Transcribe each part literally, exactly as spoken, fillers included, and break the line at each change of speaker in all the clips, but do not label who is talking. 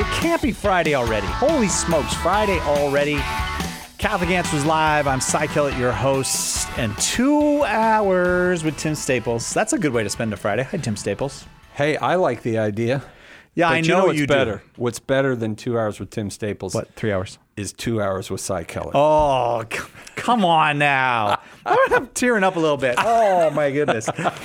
It can't be Friday already. Holy smokes, Friday already. Catholic Answers Live. I'm Cy Kellett, your host, and two hours with Tim Staples. That's a good way to spend a Friday. Hi, Tim Staples.
Hey, I like the idea.
Yeah,
but
I
you
know,
know what's
you
better.
do.
What's better than two hours with Tim Staples?
What, three hours?
Is two hours with Cy Kellett.
Oh, c- come on now. I'm tearing up a little bit. Oh, my goodness.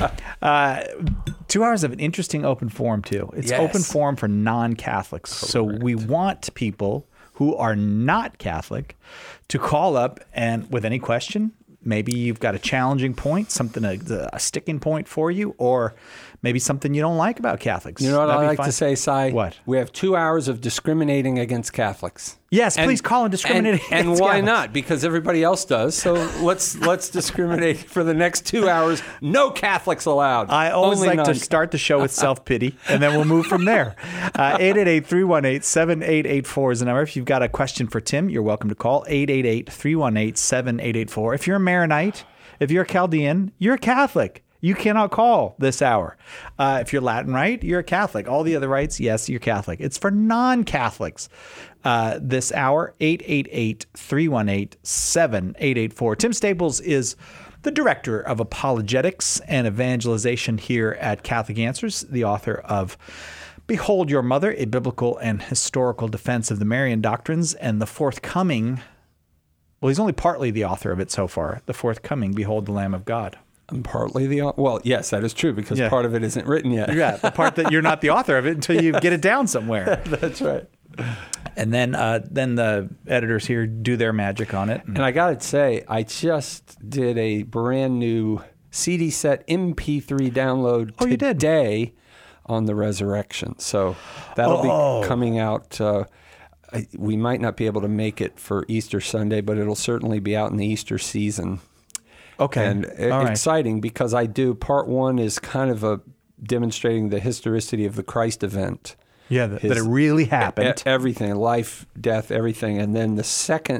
Uh, two hours of an interesting open forum, too. It's
Yes.
open forum for non-Catholics. So we want people who are not Catholic to call up and with any question. Maybe you've got a challenging point, something, a, a sticking point for you, or maybe something you don't like about Catholics.
You know what
That'd
I
be
like
fun.
to say, Cy?
What?
We have two hours of discriminating against Catholics.
Yes,
And-
please call and discriminate
And, and
against
why
Catholics.
not? Because everybody else does. So let's let's discriminate for the next two hours. No Catholics allowed.
I always
Only
like
non-
to start the show with self-pity, and then we'll move from there. Uh, eight eight eight, three one eight, seven eight eight four is the number. If you've got a question for Tim, you're welcome to call eight eight eight, three one eight, seven eight eight four. If you're a Maronite, if you're a Chaldean, you're a Catholic. You cannot call this hour. Uh, if you're Latin Rite, you're a Catholic. All the other rites, yes, you're Catholic. It's for non-Catholics. Uh, this hour, eight eight eight, three one eight, seven eight eight four. Tim Staples is the Director of Apologetics and Evangelization here at Catholic Answers, the author of Behold Your Mother, a Biblical and Historical Defense of the Marian Doctrines, and the forthcoming, well, he's only partly the author of it so far, the forthcoming Behold the Lamb of God.
I'm partly the au- well, yes, that is true because
Yeah.
part of it isn't written yet.
Yeah, the part that you're not the author of it until you get it down somewhere.
That's right.
And then uh, then the editors here do their magic on it.
And I got to say, I just did a brand new C D set M P three download
Oh, you did?
today on the resurrection. So that'll
Oh.
be coming out. Uh, I, we might not be able to make it for Easter Sunday, but it'll certainly be out in the Easter season.
Okay.
And e-
All right.
exciting because I do, part one is kind of a demonstrating the historicity of the Christ event.
Yeah, that, that
his-
it really happened.
E- everything, life, death, everything. And then the second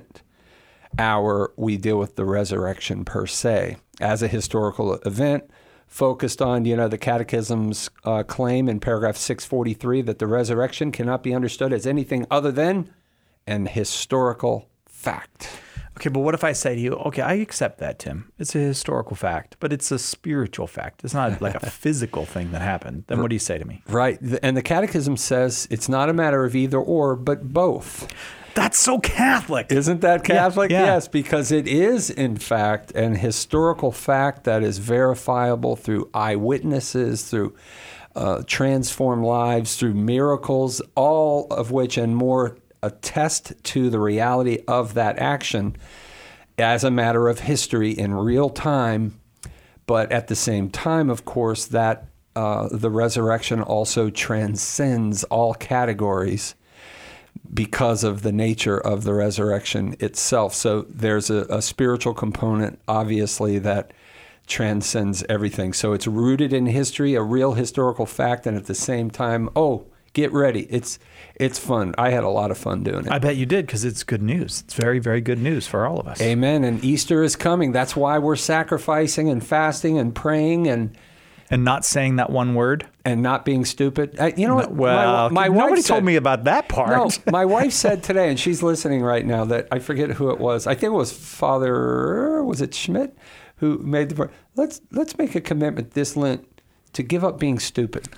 hour, we deal with the resurrection per se as a historical event focused on, you know, the Catechism's uh, claim in paragraph six forty-three that the resurrection cannot be understood as anything other than an historical fact.
Okay, but what if I say to you, okay, I accept that, Tim. It's a historical fact, but it's a spiritual fact. It's not like a physical thing that happened. Then what do you say to me?
Right. And the Catechism says it's not a matter of either or, but both.
That's so Catholic.
Isn't that Catholic?
Yeah, yeah.
Yes, because it is, in fact, an historical fact that is verifiable through eyewitnesses, through uh, transformed lives, through miracles, all of which and more attest to the reality of that action as a matter of history in real time. But at the same time, of course, that uh, the resurrection also transcends all categories because of the nature of the resurrection itself. So there's a, a spiritual component, obviously, that transcends everything. So it's rooted in history, a real historical fact, and at the same time, oh, get ready. It's it's fun. I had a lot of fun doing it.
I bet you did because it's good news. It's very, very good news for all of us.
Amen. And Easter is coming. That's why we're sacrificing and fasting and praying and
And not saying that one word.
and not being stupid. Uh, you know what?
Well,
my, my wife
nobody
said,
told me about that part.
No, my wife said today, and she's listening right now, that I forget who it was. I think it was Father, was it Schmidt, who made the point. Let's let's make a commitment this Lent to give up being stupid.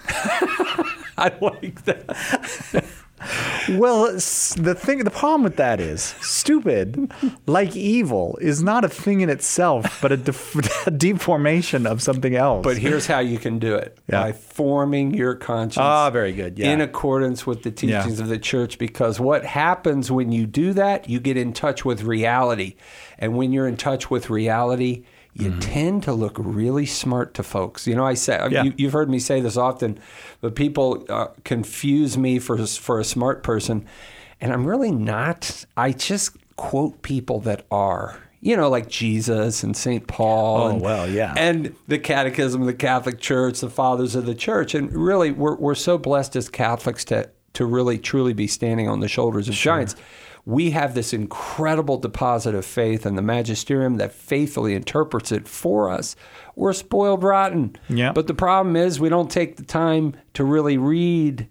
I like that.
Well, s- the thing, the problem with that is, stupid, like evil, is not a thing in itself, but a, def- a deformation of something else.
But here's how you can do it.
Yeah.
By forming your conscience
Ah, very good. Yeah.
in accordance with the teachings
Yeah.
of the church. Because what happens when you do that, you get in touch with reality. And when you're in touch with reality, you mm-hmm. tend to look really smart to folks. You know, I say,
Yeah.
you, you've heard me say this often, but people uh, confuse me for, for a smart person. And I'm really not. I just quote people that are. You know, like Jesus and Saint Paul.
Oh,
and,
well, yeah.
And the Catechism of the Catholic Church, the Fathers of the Church. And really, we're we're so blessed as Catholics to to really, truly be standing on the shoulders of
Sure.
giants. We have this incredible deposit of faith and the magisterium that faithfully interprets it for us. We're spoiled rotten.
Yeah.
But the problem is we don't take the time to really read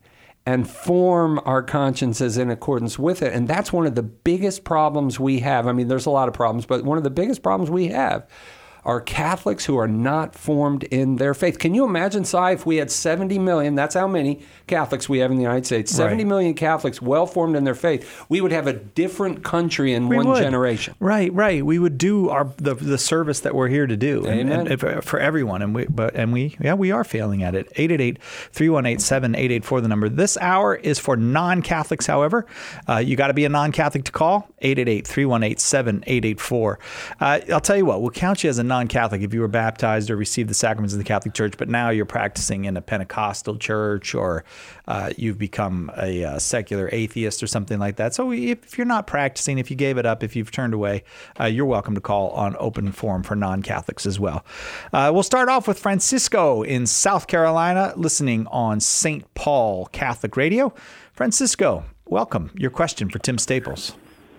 and form our consciences in accordance with it. And that's one of the biggest problems we have. I mean, there's a lot of problems, but one of the biggest problems we have are Catholics who are not formed in their faith. Can you imagine, Si, if we had seventy million, that's how many Catholics we have in the United States, seventy
right.
million Catholics well-formed in their faith, we would have a different country in
we
one
would.
generation.
Right, right. We would do our the, the service that we're here to do.
Amen.
And, and for, for everyone. And we, but, and we, yeah, we are failing at it. eight eight eight, three one eight, seven eight eight four, the number. This hour is for non-Catholics, however. Uh, you got to be a non-Catholic to call. eight eight eight, three one eight, seven eight eight four. Uh, I'll tell you what, we'll count you as a non-Catholic if you were baptized or received the sacraments of the Catholic Church, but now you're practicing in a Pentecostal church, or uh, you've become a, a secular atheist or something like that. So if you're not practicing, if you gave it up, if you've turned away, uh, you're welcome to call on open forum for non-Catholics as well. Uh, we'll start off with Francisco in South Carolina, listening on Saint Paul Catholic Radio. Francisco, welcome. Your question for Tim Staples.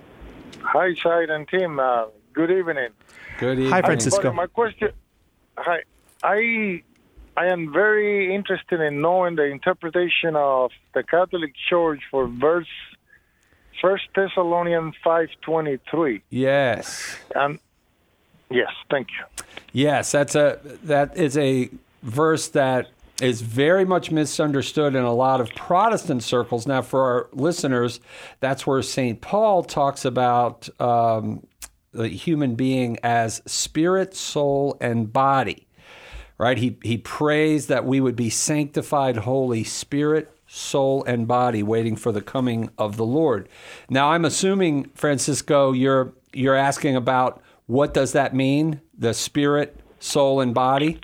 Hi, Shide and Tim. Uh, good evening.
Good evening.
Hi, Francisco.
But my question, hi, I, I am very interested in knowing the interpretation of the Catholic Church for verse First Thessalonians five twenty three.
Yes.
And yes, thank you.
Yes, that's a that is a verse that is very much misunderstood in a lot of Protestant circles. Now, for our listeners, that's where Saint Paul talks about um, the human being as spirit, soul, and body. Right? He he prays that we would be sanctified, holy, spirit, soul, and body, waiting for the coming of the Lord. Now, I'm assuming, Francisco, you're you're asking about what does that mean? The spirit, soul, and body?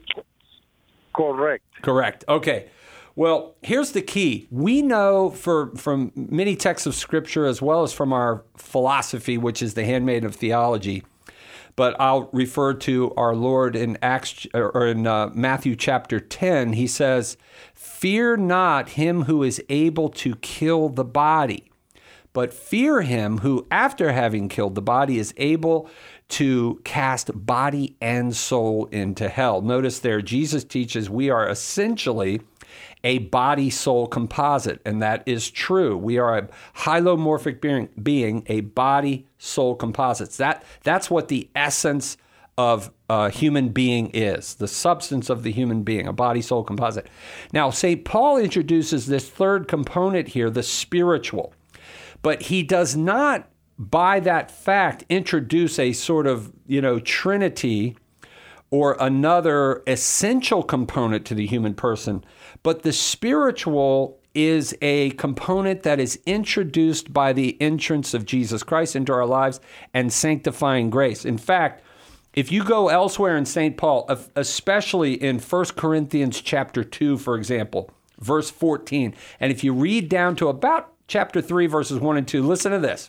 Correct.
Correct. Okay. Well, here's the key. We know for from many texts of Scripture, as well as from our philosophy, which is the handmaiden of theology, but I'll refer to our Lord in Acts or in uh, Matthew chapter ten. He says, "Fear not him who is able to kill the body, but fear him who, after having killed the body, is able to cast body and soul into hell." Notice there, Jesus teaches we are essentially a body-soul composite, and that is true. We are a hylomorphic being, being a body-soul composite. That, that's what the essence of a human being is, the substance of the human being, a body-soul composite. Now, Saint Paul introduces this third component here, the spiritual, but he does not, by that fact, introduce a sort of, you know, trinity or another essential component to the human person. But the spiritual is a component that is introduced by the entrance of Jesus Christ into our lives and sanctifying grace. In fact, if you go elsewhere in Saint Paul, especially in First Corinthians chapter two, for example, verse fourteen, and if you read down to about chapter three, verses one and two, listen to this.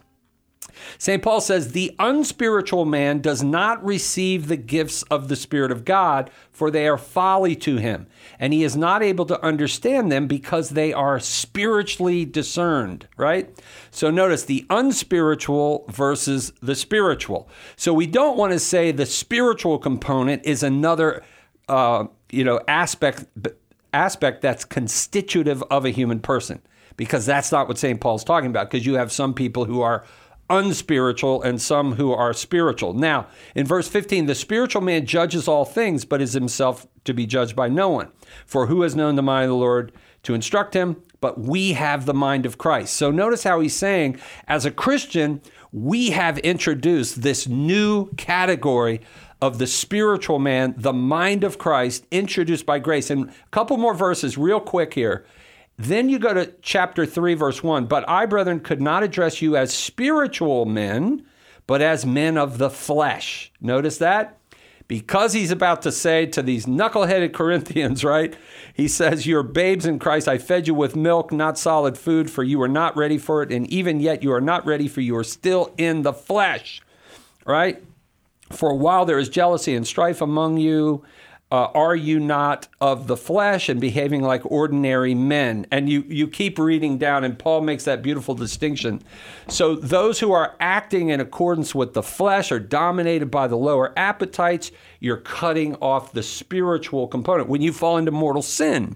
Saint Paul says, "The unspiritual man does not receive the gifts of the Spirit of God, for they are folly to him, and he is not able to understand them because they are spiritually discerned," right? So notice the unspiritual versus the spiritual. So we don't want to say the spiritual component is another, uh, you know, aspect aspect that's constitutive of a human person, because that's not what Saint Paul's talking about, because you have some people who are unspiritual and some who are spiritual. Now, in verse fifteen, the spiritual man judges all things, but is himself to be judged by no one. For who has known the mind of the Lord to instruct him? But we have the mind of Christ. So notice how he's saying, as a Christian, we have introduced this new category of the spiritual man, the mind of Christ, introduced by grace. And a couple more verses real quick here. Then you go to chapter three, verse one. "But I, brethren, could not address you as spiritual men, but as men of the flesh." Notice that? Because he's about to say to these knuckleheaded Corinthians, right? He says, "You're babes in Christ. I fed you with milk, not solid food, for you were not ready for it. And even yet you are not ready, for you are still in the flesh." Right? "For while there is jealousy and strife among you, Uh, are you not of the flesh and behaving like ordinary men?" And you, you keep reading down, and Paul makes that beautiful distinction. So those who are acting in accordance with the flesh are dominated by the lower appetites. You're cutting off the spiritual component. When you fall into mortal sin,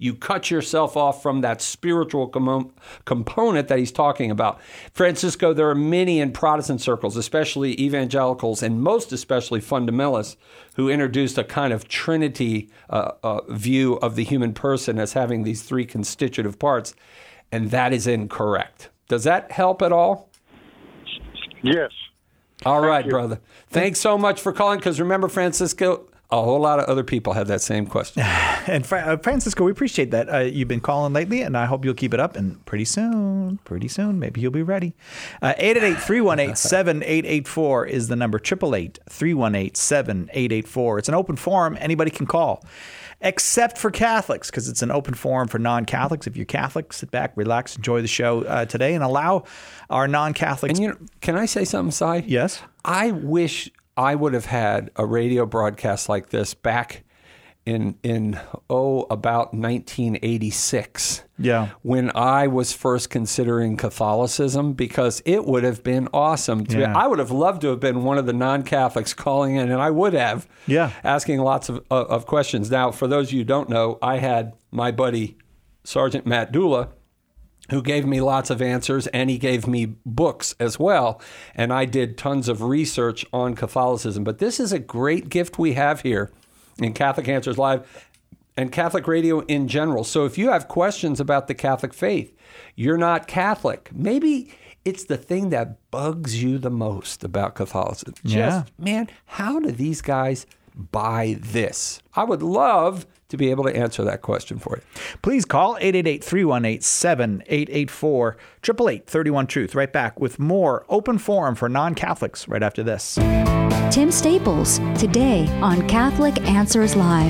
You cut yourself off from that spiritual com- component that he's talking about. Francisco, there are many in Protestant circles, especially evangelicals, and most especially fundamentalists, who introduced a kind of Trinity uh, uh, view of the human person as having these three constitutive parts, and that is incorrect. Does that help at all?
Yes.
All
Thank
right,
you.
brother. Thanks so much for calling, because remember, Francisco, a whole lot of other people have that same question.
And Fra- uh, Francisco, we appreciate that. Uh, you've been calling lately, and I hope you'll keep it up. And pretty soon, pretty soon, maybe you'll be ready. Uh, eight eight eight, three one eight, seven eight eight four is the number. eight eight eight, three one eight, seven eight eight four. It's an open forum. Anybody can call, except for Catholics, because it's an open forum for non-Catholics. If you're Catholic, sit back, relax, enjoy the show uh, today, and allow our non-Catholics.
And you know, can I say something, Si?
Yes?
I wish I would have had a radio broadcast like this back in in oh about nineteen eighty-six.
Yeah.
When I was first considering Catholicism, because it would have been awesome. To,
Yeah.
I would have loved to have been one of the non-Catholics calling in, and I would have,
Yeah.
asking lots of of, of questions. Now, for those of you who don't know, I had my buddy Sergeant Matt Dula, who gave me lots of answers, and he gave me books as well. And I did tons of research on Catholicism. But this is a great gift we have here in Catholic Answers Live and Catholic Radio in general. So if you have questions about the Catholic faith, you're not Catholic, maybe it's the thing that bugs you the most about Catholicism. Just,
Yeah.
man, how do these guys buy this? I would love to be able to answer that question for you.
Please call eight eight eight, three one eight, seven eight eight four, eight eight eight, three one, truth. Right back with more open forum for non-Catholics right after this.
Tim Staples, today on Catholic Answers Live.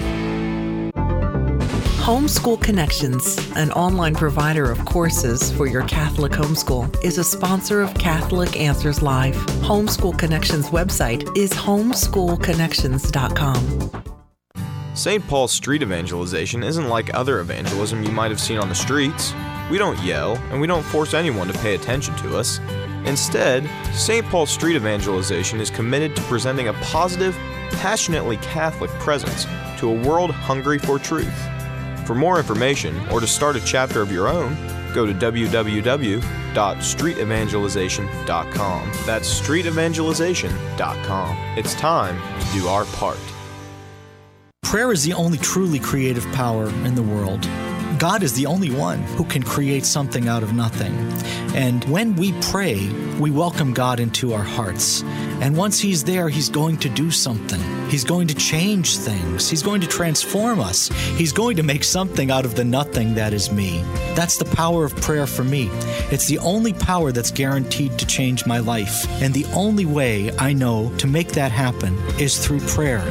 Homeschool Connections, an online provider of courses for your Catholic homeschool, is a sponsor of Catholic Answers Live. Homeschool Connections website is homeschool connections dot com.
Saint Paul's street evangelization isn't like other evangelism you might have seen on the streets. We don't yell, and we don't force anyone to pay attention to us. Instead, Saint Paul's street evangelization is committed to presenting a positive, passionately Catholic presence to a world hungry for truth. For more information, or to start a chapter of your own, go to w w w dot street evangelization dot com. That's street evangelization dot com. It's time to do our part.
Prayer is the only truly creative power in the world. God is the only one who can create something out of nothing. And when we pray, we welcome God into our hearts. And once He's there, He's going to do something. He's going to change things. He's going to transform us. He's going to make something out of the nothing that is me. That's the power of prayer for me. It's the only power that's guaranteed to change my life. And the only way I know to make that happen is through prayer.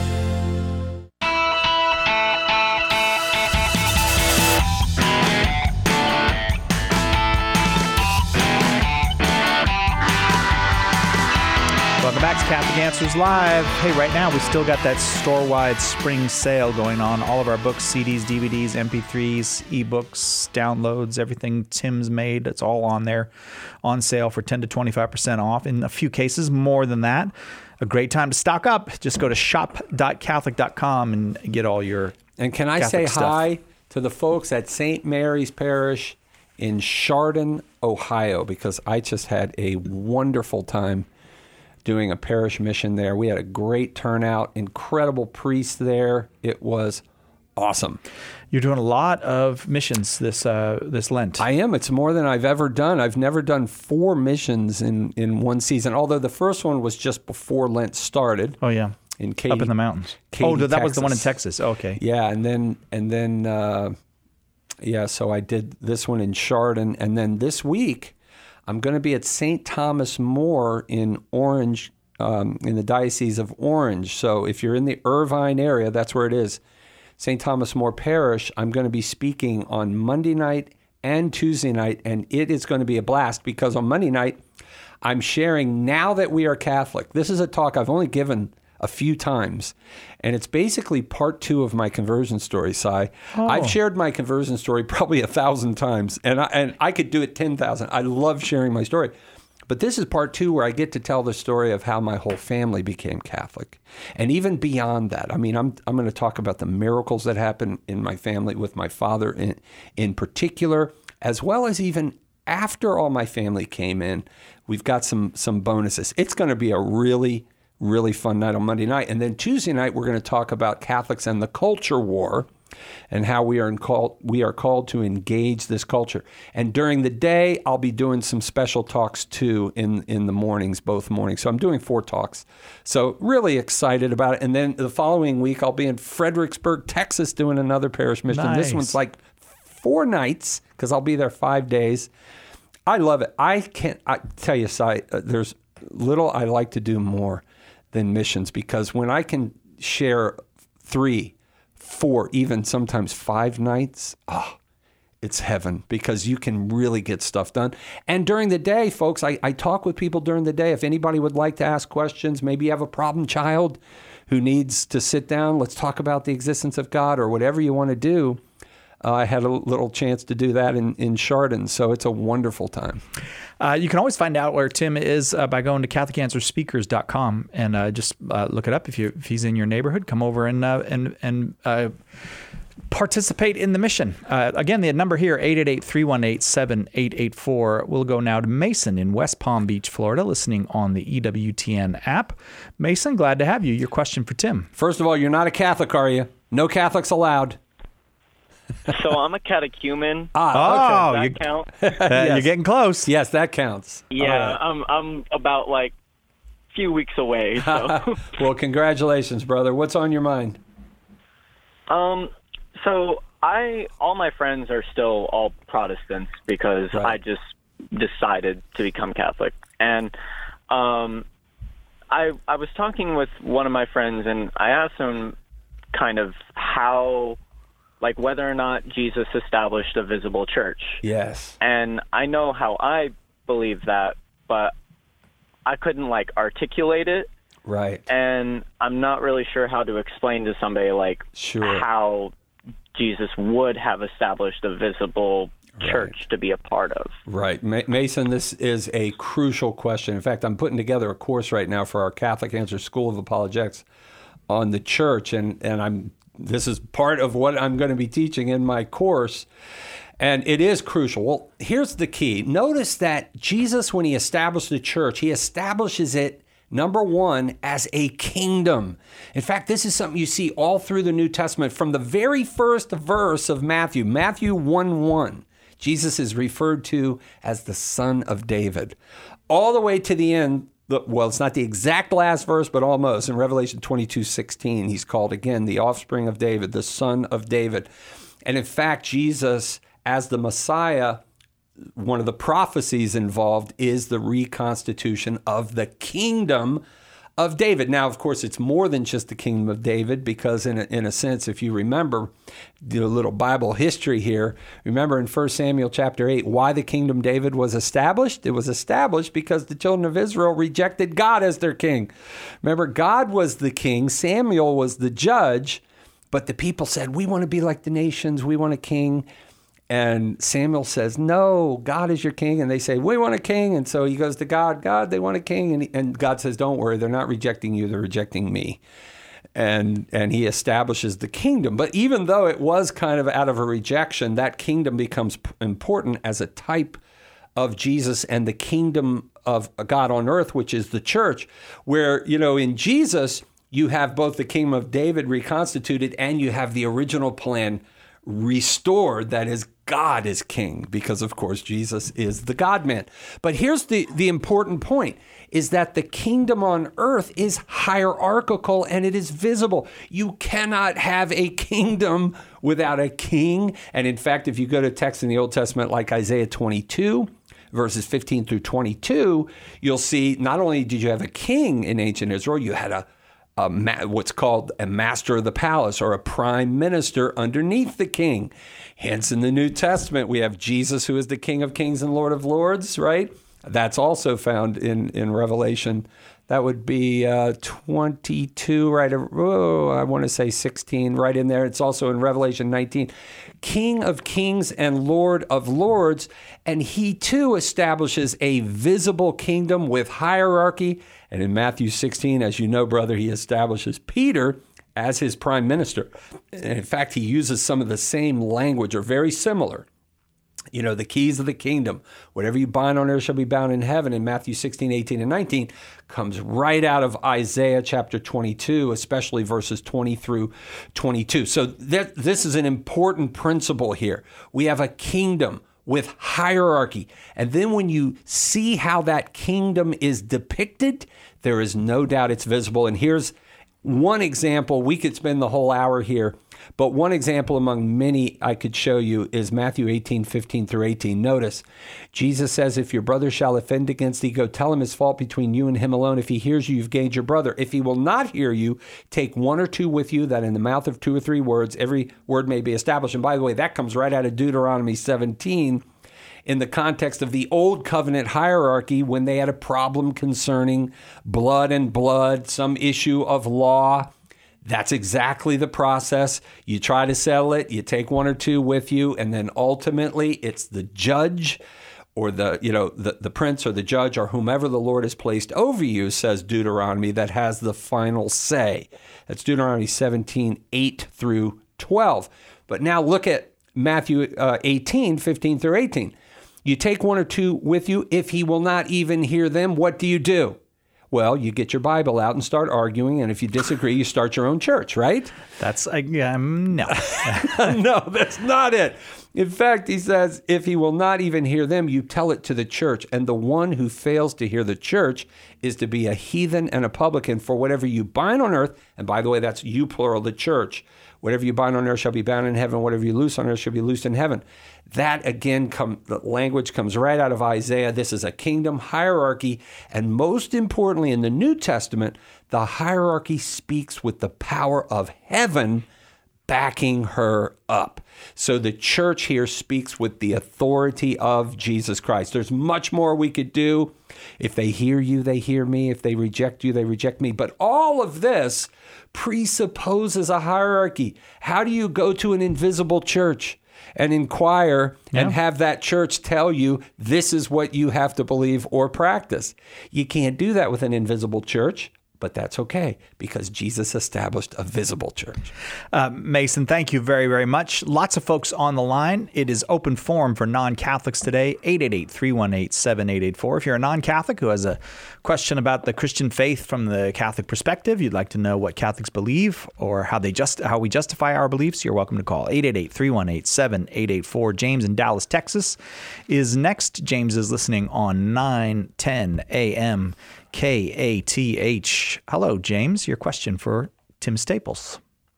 Welcome back to Catholic Answers Live. Hey, right now we still got that store-wide spring sale going on. All of our books, C Ds, D V Ds, M P threes, ebooks, downloads, everything Tim's made, it's all on there on sale for ten to twenty-five percent off. In a few cases, more than that. A great time to stock up. Just go to shop dot catholic dot com and get all your
And can I
Catholic
say
stuff.
hi to the folks at Saint Mary's Parish in Chardon, Ohio, because I just had a wonderful time doing a parish mission there. We had a great turnout, incredible priests there. It was awesome.
You're doing a lot of missions this uh, this Lent.
I am. It's more than I've ever done. I've never done four missions in, in one season, although the first one was just before Lent started.
oh, yeah.
In Katy,
Up in the mountains.
Katy,
oh, that was the one in
Texas.
Texas. Okay.
Yeah, and then and then uh, yeah, so I did this one in Chardon, and then this week I'm going to be at Saint Thomas More in Orange, um, in the Diocese of Orange. So if you're in the Irvine area, that's where it is. Saint Thomas More Parish. I'm going to be speaking on Monday night and Tuesday night, and it is going to be a blast because on Monday night I'm sharing Now That We Are Catholic. This is a talk I've only given a few times, and it's basically part two of my conversion story, Si.
Oh.
I've shared my conversion story probably a thousand times, and I, and I could do it ten thousand. I love sharing my story. But this is part two where I get to tell the story of how my whole family became Catholic. And even beyond that, I mean, I'm I'm going to talk about the miracles that happened in my family with my father in, in particular, as well as even after all my family came in. We've got some some bonuses. It's going to be a really, really fun night on Monday night. And then Tuesday night, we're going to talk about Catholics and the culture war and how we are in call, we are called to engage this culture. And during the day, I'll be doing some special talks too in, in the mornings, both mornings. So I'm doing four talks. So really excited about it. And then the following week, I'll be in Fredericksburg, Texas, doing another parish mission.
Nice.
This one's like four nights because I'll be there five days. I love it. I can't I tell you, Si, uh, there's little I like to do more than missions, because when I can share three, four, even sometimes five nights, oh, it's heaven, because you can really get stuff done. And during the day, folks, I, I talk with people during the day. If anybody would like to ask questions, maybe you have a problem child who needs to sit down, let's talk about the existence of God or whatever you want to do. Uh, I had a little chance to do that in, in Chardon, so it's a wonderful time.
Uh, you can always find out where Tim is uh, by going to Catholic Answers Speakers dot com and uh, just uh, look it up. If you if he's in your neighborhood, come over and uh, and and uh, participate in the mission. Uh, again, the number here, eight eight eight, three one eight, seven eight eight four. We'll go now to Mason in West Palm Beach, Florida, listening on the E W T N app. Mason, glad to have you. Your question for Tim.
First of all, you're not a Catholic, are you? No Catholics allowed.
So I'm a catechumen.
Ah,
Does
oh,
that
you,
count?
Yes.
You're getting close.
Yes, that counts.
Yeah, I'm I'm about like a few weeks away. So.
Well, congratulations, brother. What's on your mind?
um, so I all my friends are still all Protestants because
Right.
I just decided to become Catholic, and um, I I was talking with one of my friends, and I asked him kind of how. Like whether or not Jesus established a visible church.
Yes.
And I know how I believe that, but I couldn't like articulate it.
Right.
And I'm not really sure how to explain to somebody like
Sure.
how Jesus would have established a visible church
Right.
to be a part of.
Right. Ma- Mason, this is a crucial question. In fact, I'm putting together a course right now for our Catholic Answers School of Apologetics on the church, and, and I'm this is part of what I'm going to be teaching in my course, and it is crucial. Well, here's the key. Notice that Jesus, when he established the church, he establishes it, number one, as a kingdom. In fact, this is something you see all through the New Testament. From the very first verse of Matthew, Matthew one one, Jesus is referred to as the Son of David. All the way to the end, well, it's not the exact last verse, but almost. In Revelation twenty-two sixteen, he's called again the offspring of David, the son of David. And in fact, Jesus, as the Messiah, one of the prophecies involved is the reconstitution of the kingdom of David. Now, of course, it's more than just the kingdom of David, because in a, in a sense, if you remember the little Bible history here, remember in First Samuel chapter eight, why the kingdom of David was established? It was established because the children of Israel rejected God as their king. Remember, God was the king, Samuel was the judge, but the people said, we want to be like the nations, we want a king. And Samuel says, no, God is your king. And they say, we want a king. And so he goes to God, God, they want a king. And, he, and God says, don't worry, they're not rejecting you, they're rejecting me. And and he establishes the kingdom. But even though it was kind of out of a rejection, that kingdom becomes p- important as a type of Jesus and the kingdom of God on earth, which is the church, where, you know, in Jesus, you have both the kingdom of David reconstituted and you have the original plan restored, that is, God is king, because of course Jesus is the God-man. But here's the, the important point, is that the kingdom on earth is hierarchical and it is visible. You cannot have a kingdom without a king. And in fact, if you go to text in the Old Testament like Isaiah twenty-two, verses fifteen through twenty-two, you'll see not only did you have a king in ancient Israel, you had a A ma- what's called a master of the palace, or a prime minister underneath the king. Hence, in the New Testament, we have Jesus, who is the King of Kings and Lord of Lords, right? That's also found in, in Revelation. That would be uh, twenty-two, right? Oh, I want to say sixteen, right in there. It's also in Revelation nineteen. King of kings and Lord of lords. And he too establishes a visible kingdom with hierarchy. And in Matthew sixteen, as you know, brother, he establishes Peter as his prime minister. And in fact, he uses some of the same language or very similar. You know, the keys of the kingdom, whatever you bind on earth shall be bound in heaven, in Matthew sixteen, eighteen, and nineteen, comes right out of Isaiah chapter twenty-two, especially verses twenty through twenty-two. So that, this is an important principle here. We have a kingdom with hierarchy. And then when you see how that kingdom is depicted, there is no doubt it's visible. And here's one example. We could spend the whole hour here. But one example among many I could show you is Matthew eighteen, fifteen through eighteen. Notice, Jesus says, if your brother shall offend against thee, go tell him his fault between you and him alone. If he hears you, you've gained your brother. If he will not hear you, take one or two with you, that in the mouth of two or three words, every word may be established. And by the way, that comes right out of Deuteronomy seventeen in the context of the old covenant hierarchy when they had a problem concerning blood and blood, some issue of law. That's exactly the process. You try to settle it, you take one or two with you, and then ultimately it's the judge or the, you know, the, the prince or the judge or whomever the Lord has placed over you, says Deuteronomy, that has the final say. That's Deuteronomy seventeen, eight through twelve. But now look at Matthew uh, eighteen, fifteen through eighteen. You take one or two with you. If he will not even hear them, what do you do? Well, you get your Bible out and start arguing, and if you disagree, you start your own church, right?
That's, um, no.
No, that's not it. In fact, he says, if he will not even hear them, you tell it to the church. And the one who fails to hear the church is to be a heathen and a publican. For whatever you bind on earth, and by the way, that's you plural, the church. Whatever you bind on earth shall be bound in heaven. Whatever you loose on earth shall be loosed in heaven. That, again, come, the language comes right out of Isaiah. This is a kingdom hierarchy. And most importantly, in the New Testament, the hierarchy speaks with the power of heaven backing her up. So the church here speaks with the authority of Jesus Christ. There's much more we could do. If they hear you, they hear me. If they reject you, they reject me. But all of this presupposes a hierarchy. How do you go to an invisible church and inquire yeah. and have that church tell you this is what you have to believe or practice? You can't do that with an invisible church. But that's okay, because Jesus established a visible church.
Uh, Mason, thank you very, very much. Lots of folks on the line. It is open forum for non-Catholics today, eight eight eight, three one eight, seven eight eight four. If you're a non-Catholic who has a question about the Christian faith from the Catholic perspective, you'd like to know what Catholics believe or how they just how we justify our beliefs, you're welcome to call eight eight eight, three one eight, seven eight eight four. James in Dallas, Texas is next. James is listening on nine ten a.m. K A T H. Hello, James. Your question for Tim Staples.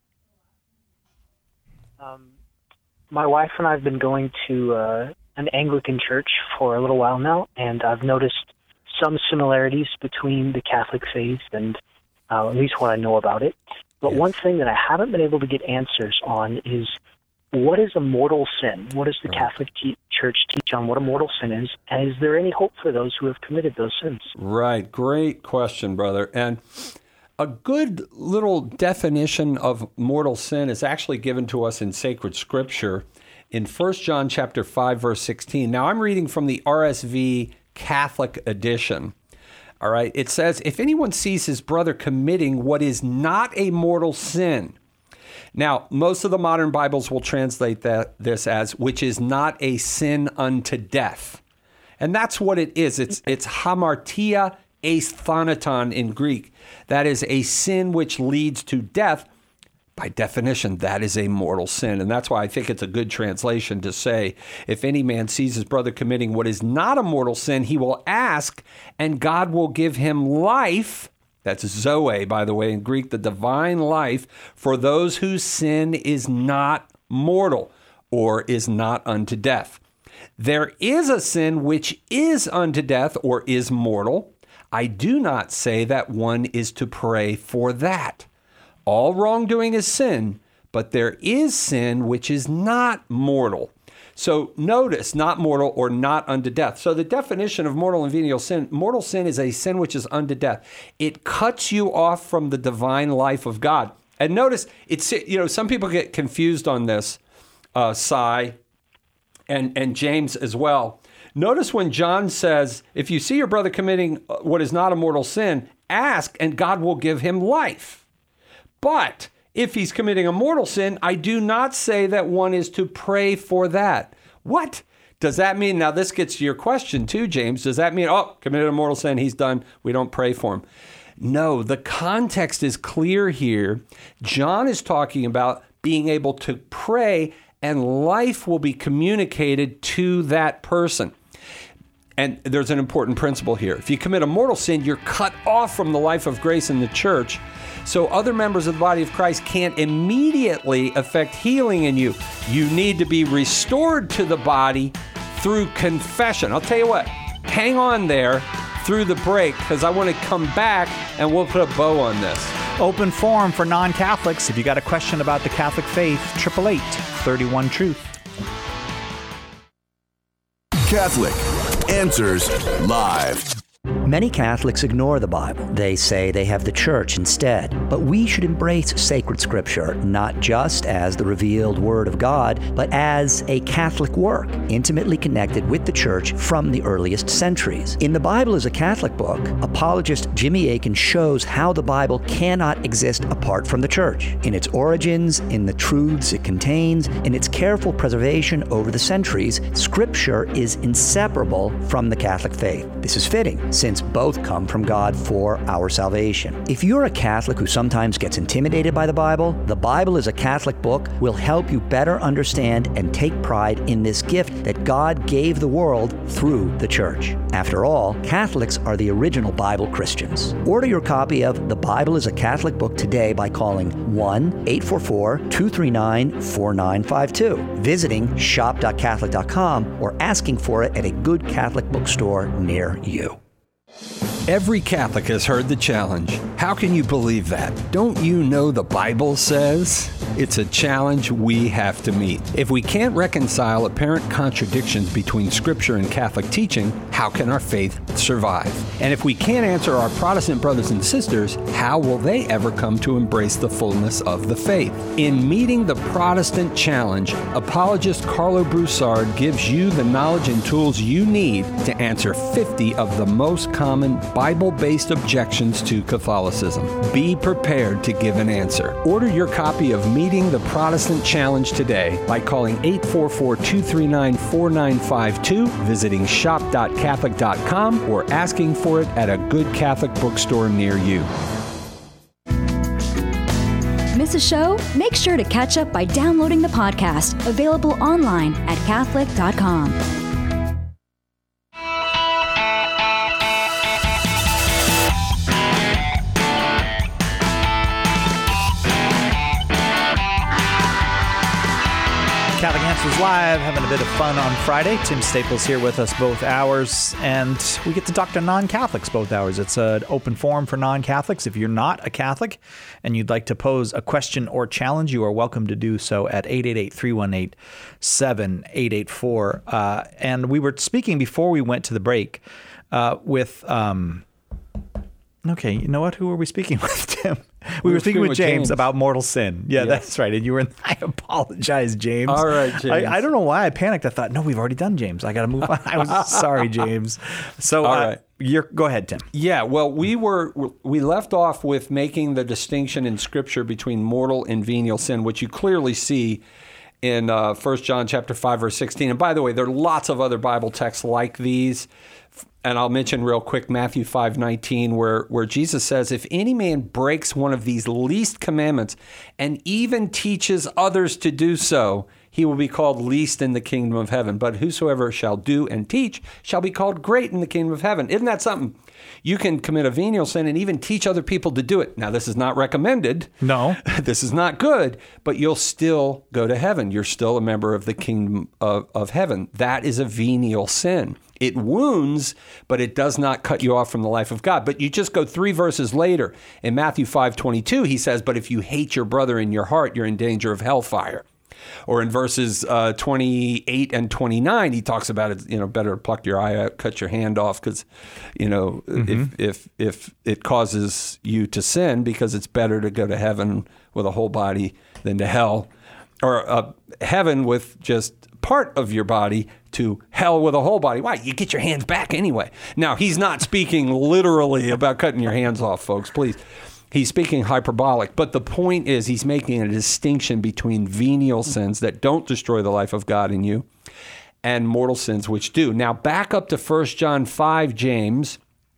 Um, my wife and I have been going to uh, an Anglican church for a little while now, and I've noticed some similarities between the Catholic faith and uh, at least what I know about it. But yes. One thing that I haven't been able to get answers on is, what is a mortal sin? What does the right. Catholic te- Church teach on what a mortal sin is? And is there any hope for those who have committed those sins?
Right. Great question, brother. And a good little definition of mortal sin is actually given to us in sacred scripture in First John chapter five, verse sixteen. Now, I'm reading from the R S V Catholic edition. All right. It says, if anyone sees his brother committing what is not a mortal sin. Now, most of the modern Bibles will translate that this as, which is not a sin unto death. And that's what it is. It's it's hamartia eis thanaton in Greek. That is a sin which leads to death. By definition, that is a mortal sin. And that's why I think it's a good translation to say, if any man sees his brother committing what is not a mortal sin, he will ask, and God will give him life. That's Zoe, by the way, in Greek, the divine life, for those whose sin is not mortal or is not unto death. There is a sin which is unto death or is mortal. I do not say that one is to pray for that. All wrongdoing is sin, but there is sin which is not mortal. So notice, not mortal or not unto death. So the definition of mortal and venial sin, mortal sin is a sin which is unto death. It cuts you off from the divine life of God. And notice, it's, you know, some people get confused on this, uh, Cy, and, and James as well. Notice when John says, if you see your brother committing what is not a mortal sin, ask and God will give him life. But if he's committing a mortal sin, I do not say that one is to pray for that. What does that mean? Now, this gets to your question too, James. Does that mean, oh, committed a mortal sin, he's done, we don't pray for him? No, the context is clear here. John is talking about being able to pray and life will be communicated to that person. And there's an important principle here. If you commit a mortal sin, you're cut off from the life of grace in the church. So other members of the body of Christ can't immediately affect healing in you. You need to be restored to the body through confession. I'll tell you what, hang on there through the break because I want to come back and we'll put a bow on this.
Open forum for non-Catholics. If you got a question about the Catholic faith, eight eight eight, three one, truth.
Catholic Answers Live.
Many Catholics ignore the Bible. They say they have the church instead. But we should embrace sacred scripture, not just as the revealed word of God, but as a Catholic work, intimately connected with the church from the earliest centuries. In The Bible is a Catholic Book, apologist Jimmy Akin shows how the Bible cannot exist apart from the church, in its origins, in the truths it contains, in its careful preservation over the centuries. Scripture is inseparable from the Catholic faith. This is fitting, since both come from God for our salvation. If you're a Catholic who sometimes gets intimidated by the Bible, The Bible is a Catholic Book will help you better understand and take pride in this gift that God gave the world through the church. After all, Catholics are the original Bible Christians. Order your copy of The Bible is a Catholic Book today by calling one eight four four, two three nine, four nine five two, visiting shop dot catholic dot com, or asking for it at a good Catholic bookstore near you.
Every Catholic has heard the challenge. How can you believe that? Don't you know the Bible says? It's a challenge we have to meet. If we can't reconcile apparent contradictions between Scripture and Catholic teaching, how can our faith survive? And if we can't answer our Protestant brothers and sisters, how will they ever come to embrace the fullness of the faith? In meeting the Protestant challenge, apologist Carlo Broussard gives you the knowledge and tools you need to answer fifty of the most common Bible-based objections to Catholicism. Be prepared to give an answer. Order your copy of Meeting the Protestant Challenge today by calling eight four four, two three nine, four nine five two, visiting shop dot catholic dot com, or asking for it at a good Catholic bookstore near you.
Miss a show? Make sure to catch up by downloading the podcast, available online at catholic dot com.
Catholic Answers Live, having a bit of fun on Friday. Tim Staples here with us both hours, and we get to talk to non-Catholics both hours. It's an open forum for non-Catholics. If you're not a Catholic and you'd like to pose a question or challenge, you are welcome to do so at eight eight eight, three one eight, seven eight eight four. Uh, and we were speaking before we went to the break uh, with... Um, okay, you know what? Who were we speaking with, Tim? We, we were, were speaking with, with James, James about mortal sin. Yeah, yes. That's right. And you were in, I apologize, James.
All right, James.
I, I don't know why I panicked. I thought, no, we've already done James. I got to move on. I was sorry, James. So
All
uh,
right.
you're, go ahead, Tim.
Yeah, well, we were we left off with making the distinction in Scripture between mortal and venial sin, which you clearly see in uh, First John chapter five, verse sixteen. And by the way, there are lots of other Bible texts like these. And I'll mention real quick Matthew five nineteen, where, where Jesus says, if any man breaks one of these least commandments and even teaches others to do so, he will be called least in the kingdom of heaven. But whosoever shall do and teach shall be called great in the kingdom of heaven. Isn't that something? You can commit a venial sin and even teach other people to do it. Now, this is not recommended.
No.
This is not good, but you'll still go to heaven. You're still a member of the kingdom of, of heaven. That is a venial sin. It wounds, but it does not cut you off from the life of God. But you just go three verses later. In Matthew five twenty-two, he says, but if you hate your brother in your heart, you're in danger of hellfire. Or in verses uh, twenty-eight and twenty-nine, he talks about it, you know, better to pluck your eye out, cut your hand off, because, you know, mm-hmm. if, if if it causes you to sin, because it's better to go to heaven with a whole body than to hell, or uh, heaven with just part of your body to hell with a whole body. Why? You get your hands back anyway. Now, he's not speaking literally about cutting your hands off, folks, please. He's speaking hyperbolic, but the point is he's making a distinction between venial sins that don't destroy the life of God in you and mortal sins which do. Now, back up to First John five, James,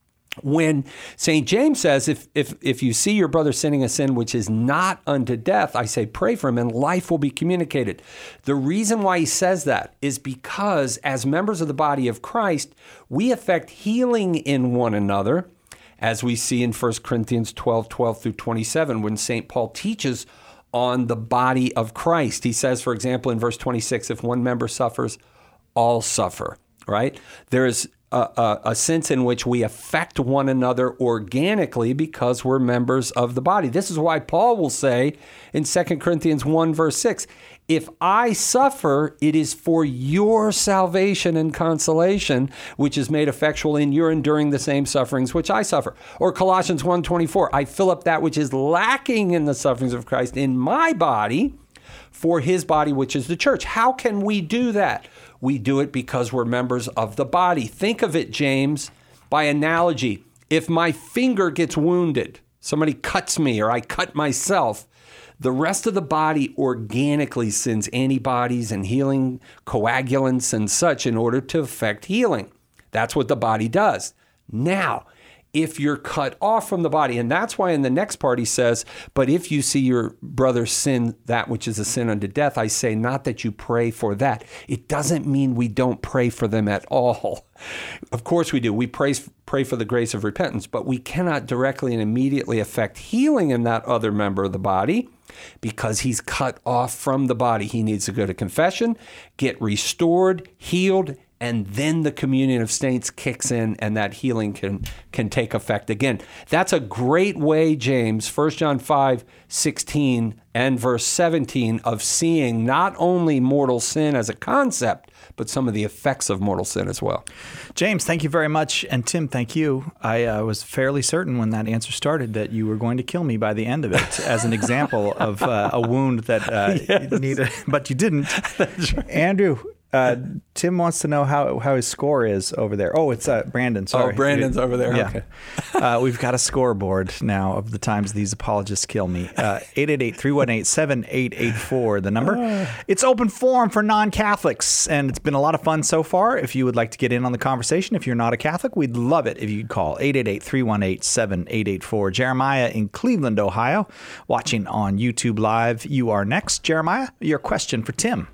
when Saint James says, if, if, if you see your brother sinning a sin which is not unto death, I say pray for him and life will be communicated. The reason why he says that is because as members of the body of Christ, we affect healing in one another, as we see in First Corinthians twelve, twelve through twenty-seven, when Saint Paul teaches on the body of Christ. He says, for example, in verse twenty-six, if one member suffers, all suffer, right? There is a, a, a sense in which we affect one another organically because we're members of the body. This is why Paul will say in Second Corinthians one, verse six, if I suffer, it is for your salvation and consolation, which is made effectual in your enduring the same sufferings which I suffer. Or Colossians one twenty-four, I fill up that which is lacking in the sufferings of Christ in my body for his body, which is the church. How can we do that? We do it because we're members of the body. Think of it, James, by analogy. If my finger gets wounded, somebody cuts me or I cut myself, the rest of the body organically sends antibodies and healing coagulants and such in order to effect healing. That's what the body does. Now, if you're cut off from the body, and that's why in the next part he says, but if you see your brother sin that which is a sin unto death, I say not that you pray for that. It doesn't mean we don't pray for them at all. Of course we do. We pray, pray for the grace of repentance, but we cannot directly and immediately affect healing in that other member of the body because he's cut off from the body. He needs to go to confession, get restored, healed, and then the communion of saints kicks in and that healing can, can take effect again. That's a great way, James, First John five, sixteen and verse seventeen, of seeing not only mortal sin as a concept, but some of the effects of mortal sin as well.
James, thank you very much. And Tim, thank you. I uh, was fairly certain when that answer started that you were going to kill me by the end of it as an example of uh, a wound that uh, yes. needed, but you didn't. That's right. Andrew, Uh, Tim wants to know how, how his score is over there. Oh, it's uh, Brandon. Sorry.
Oh, Brandon's over there.
Yeah.
Okay.
uh, we've got a scoreboard now of the times these apologists kill me. Uh, eight eight eight, three one eight, seven eight eight four, the number. Uh. It's open forum for non-Catholics, and it's been a lot of fun so far. If you would like to get in on the conversation, if you're not a Catholic, we'd love it if you'd call eight eight eight, three one eight, seven eight eight four. Jeremiah in Cleveland, Ohio, watching on YouTube Live. You are next. Jeremiah, your question for Tim.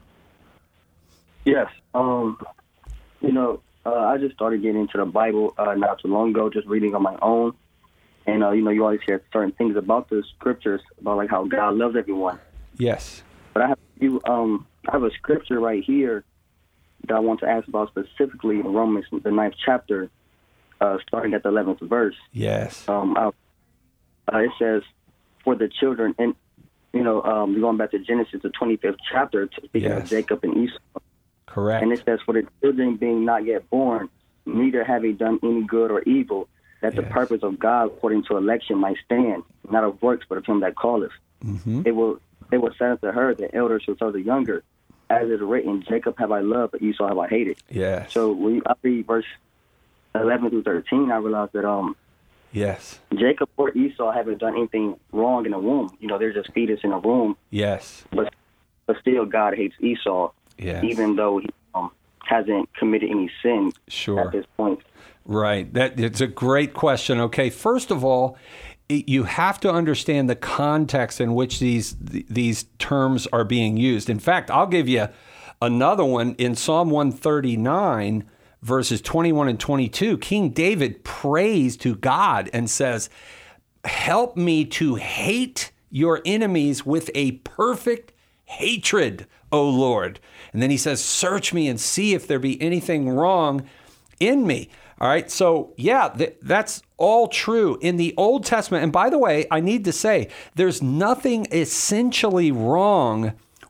Yes. Um, you know, uh, I just started getting into the Bible uh, not too long ago, just reading on my own. And, uh, you know, you always hear certain things about the scriptures, about, like, how God loves everyone.
Yes.
But I have, you, um, I have a scripture right here that I want to ask about specifically in Romans, the ninth chapter, uh, starting at the eleventh verse.
Yes.
Um, I, uh, it says, for the children, and, you know, um, going back to Genesis, the twenty-fifth chapter, speaking yes. of Jacob and Esau.
Correct.
And it says, for the children being not yet born, neither having done any good or evil, that yes. the purpose of God according to election might stand, not of works, but of him that calleth. Mm-hmm. It will it will say unto her, the elder shall tell the younger, as it is written, Jacob have I loved, but Esau have I hated.
Yes.
So when I read verse eleven through thirteen, I realized that um
yes,
Jacob or Esau haven't done anything wrong in the womb. You know, they're just fetus in a womb.
Yes.
But but still God hates Esau.
Yes.
Even though he um, hasn't committed any sin
sure.
at this point.
Right. That it's a great question. Okay, first of all, it, you have to understand the context in which these th- these terms are being used. In fact, I'll give you another one in Psalm one thirty-nine, verses twenty-one and twenty-two. King David prays to God and says, "Help me to hate your enemies with a perfect hatred, O Lord." And then he says, search me and see if there be anything wrong in me. All right. So, yeah, th- that's all true in the Old Testament. And by the way, I need to say, there's nothing essentially wrong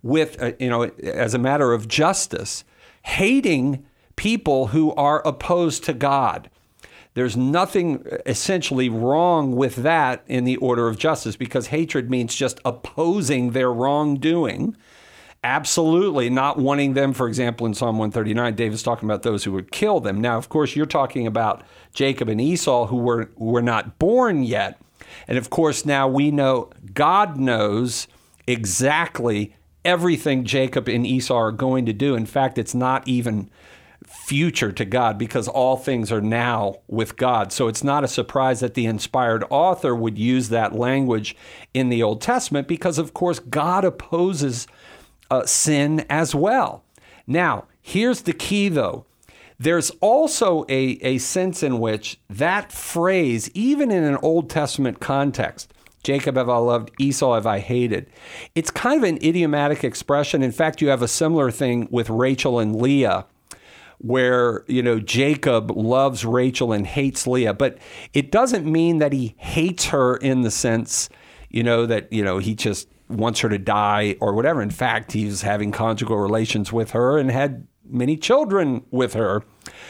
with, uh, you know, as a matter of justice, hating people who are opposed to God. There's nothing essentially wrong with that in the order of justice, because hatred means just opposing their wrongdoing. Absolutely not wanting them. For example, in Psalm one thirty-nine, David's talking about those who would kill them. Now, of course, you're talking about Jacob and Esau, who were, who were not born yet. And of course, now we know, God knows exactly everything Jacob and Esau are going to do. In fact, it's not even future to God, because all things are now with God. So it's not a surprise that the inspired author would use that language in the Old Testament, because of course God opposes uh, sin as well. Now, here's the key though. There's also a, a sense in which that phrase, even in an Old Testament context, Jacob have I loved, Esau have I hated, it's kind of an idiomatic expression. In fact, you have a similar thing with Rachel and Leah, where, you know, Jacob loves Rachel and hates Leah, but it doesn't mean that he hates her in the sense, you know, that, you know, he just wants her to die or whatever. In fact, he's having conjugal relations with her and had many children with her.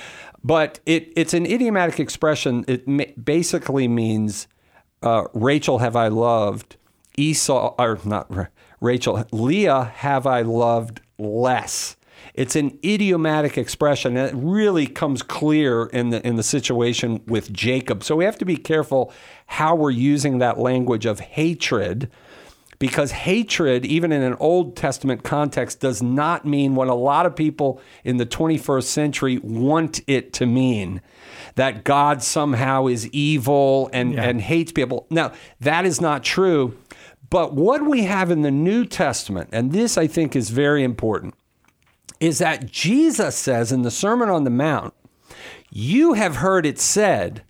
But it, it's an idiomatic expression. It ma- basically means uh, Rachel have I loved, Esau, or not Rachel, Leah have I loved less. It's an idiomatic expression, and it really comes clear in the in the situation with Jacob. So we have to be careful how we're using that language of hatred, because hatred, even in an Old Testament context, does not mean what a lot of people in the twenty-first century want it to mean, that God somehow is evil and, yeah. and hates people. Now, that is not true. But what we have in the New Testament, and this I think is very important, is that Jesus says in the Sermon on the Mount, you have heard it said,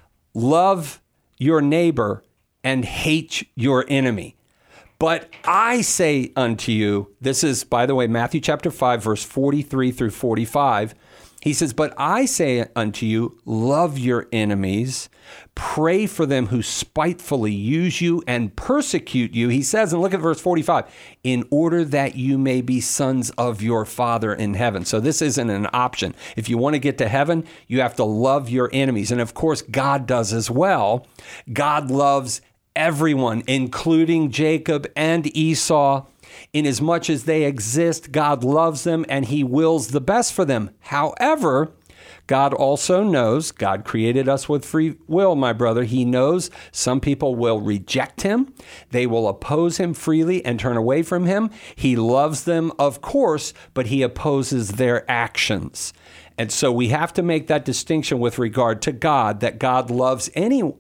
love your neighbor and hate your enemy. But I say unto you, this is, by the way, Matthew chapter five, verse forty-three through forty-five. He says, but I say unto you, love your enemies, pray for them who spitefully use you and persecute you. He says, and look at verse forty-five, in order that you may be sons of your Father in heaven. So this isn't an option. If you want to get to heaven, you have to love your enemies. And of course, God does as well. God loves everyone, including Jacob and Esau. Inasmuch as they exist, God loves them and he wills the best for them. However, God also knows, God created us with free will, my brother. He knows some people will reject him. They will oppose him freely and turn away from him. He loves them, of course, but he opposes their actions. And so we have to make that distinction with regard to God, that God loves any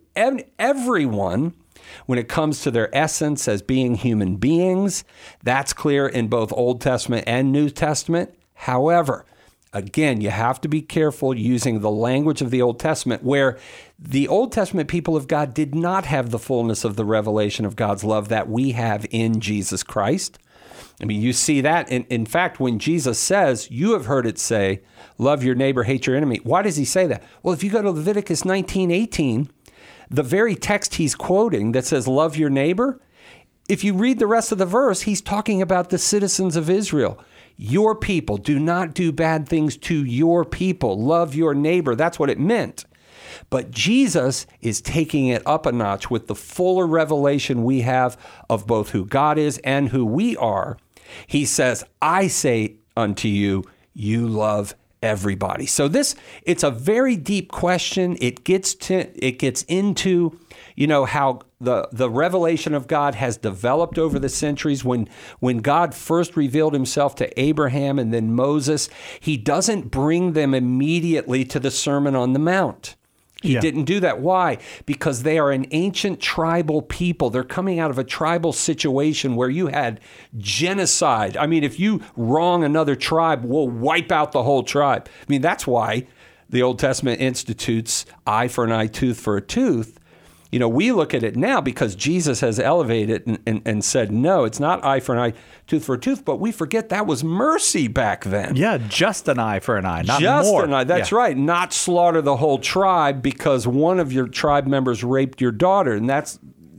everyone when it comes to their essence as being human beings. That's clear in both Old Testament and New Testament. However, again, you have to be careful using the language of the Old Testament, where the Old Testament people of God did not have the fullness of the revelation of God's love that we have in Jesus Christ. I mean, you see that. In, in fact, when Jesus says, you have heard it say, love your neighbor, hate your enemy. Why does he say that? Well, if you go to Leviticus nineteen eighteen, the very text he's quoting that says, love your neighbor, if you read the rest of the verse, he's talking about the citizens of Israel. Your people, do not do bad things to your people. Love your neighbor. That's what it meant. But Jesus is taking it up a notch with the fuller revelation we have of both who God is and who we are. He says, I say unto you, you love everybody. So this, it's a very deep question. It gets to, it gets into, you know, how the, the revelation of God has developed over the centuries. When, when God first revealed himself to Abraham and then Moses, he doesn't bring them immediately to the Sermon on the Mount. He yeah. didn't do that. Why? Because they are an ancient tribal people. They're coming out of a tribal situation where you had genocide. I mean, if you wrong another tribe, we'll wipe out the whole tribe. I mean, that's why the Old Testament institutes eye for an eye, tooth for a tooth. You know, we look at it now because Jesus has elevated and, and, and said, no, it's not eye for an eye, tooth for a tooth, but we forget that was mercy back then.
Yeah, just an eye for an eye, not
just
more.
Just an eye, that's yeah. right. Not slaughter the whole tribe because one of your tribe members raped your daughter. And that's,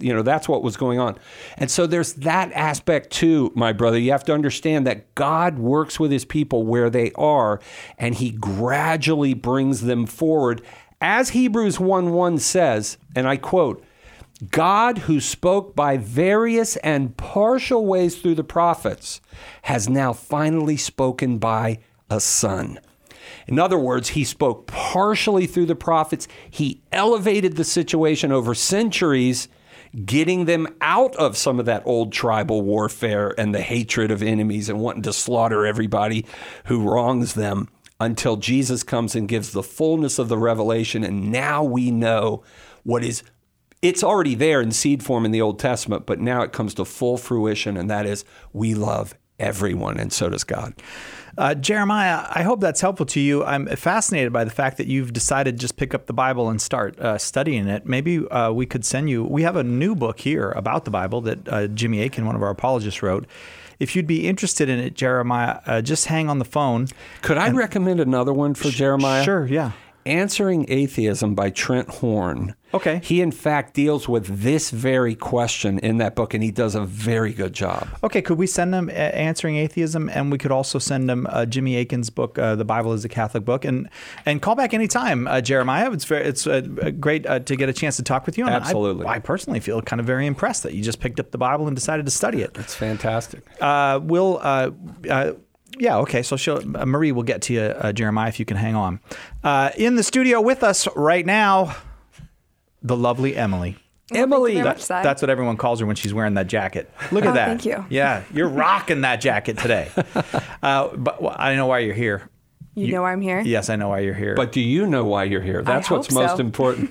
you know, that's what was going on. And so there's that aspect too, my brother. You have to understand that God works with his people where they are, and he gradually brings them forward. As Hebrews one one says, and I quote, God, who spoke by various and partial ways through the prophets, has now finally spoken by a son. In other words, he spoke partially through the prophets. He elevated the situation over centuries, getting them out of some of that old tribal warfare and the hatred of enemies and wanting to slaughter everybody who wrongs them, until Jesus comes and gives the fullness of the revelation. And now we know what is, it's already there in seed form in the Old Testament, but now it comes to full fruition, and that is we love everyone, and so does God.
Uh, Jeremiah, I hope that's helpful to you. I'm fascinated by the fact that you've decided to just pick up the Bible and start uh, studying it. Maybe uh, we could send you, we have a new book here about the Bible that uh, Jimmy Akin, one of our apologists, wrote. If you'd be interested in it, Jeremiah, uh, just hang on the phone.
Could I recommend another one for
Sh-
Jeremiah?
Sure, yeah.
Answering Atheism by Trent Horn.
Okay.
He, in fact, deals with this very question in that book, and he does a very good job.
Okay, could we send them uh, Answering Atheism, and we could also send them uh, Jimmy Akin's book, uh, The Bible is a Catholic Book, and and call back anytime, uh, Jeremiah. It's very, it's uh, great uh, to get a chance to talk with you. And
Absolutely.
I, I personally feel kind of very impressed that you just picked up the Bible and decided to study it.
That's fantastic.
Uh, we'll... Uh, uh, Yeah, okay. So she'll, uh, Marie will get to you, uh, Jeremiah, if you can hang on. Uh, in the studio with us right now, the lovely Emily.
Well,
Emily.
That,
That, that's what everyone calls her when she's wearing that jacket. Look at
oh,
that.
Thank you.
Yeah, you're rocking that jacket today. Uh, but well, I know why you're here.
You, you know why I'm here?
Yes, I know why you're here.
But do you know why you're here? That's
I
what's
hope
most
so.
important.